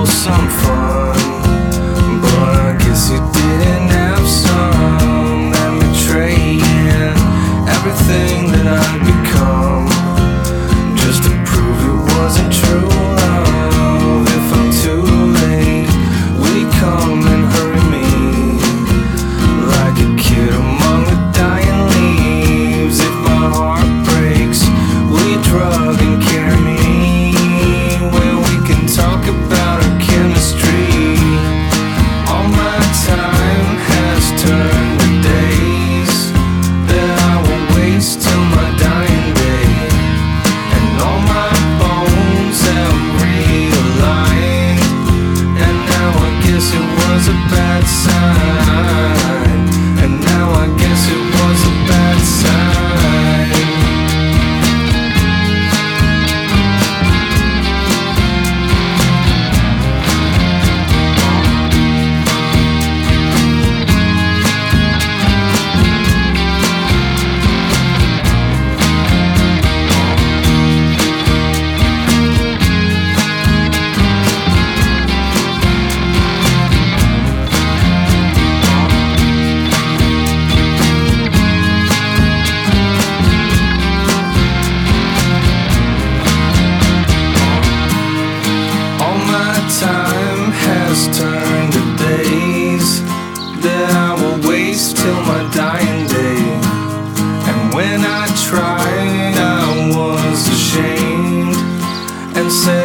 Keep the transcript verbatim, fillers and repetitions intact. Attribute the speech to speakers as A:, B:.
A: for some fun, but I guess you didn't have some. That betraying everything that I'd become, just to prove it wasn't true love. If I'm too late, will you come and hurry me, like a kid among the dying leaves? If my heart breaks, will you drug and carry me, where we can talk about our chemistry? All my time has turned to days that I will waste till my dying day, and all my bones have realigned, and now I guess it was a bad sign, and now I guess it was a bad sign. Time has turned to days that I will waste till my dying day, and when I tried I was ashamed and said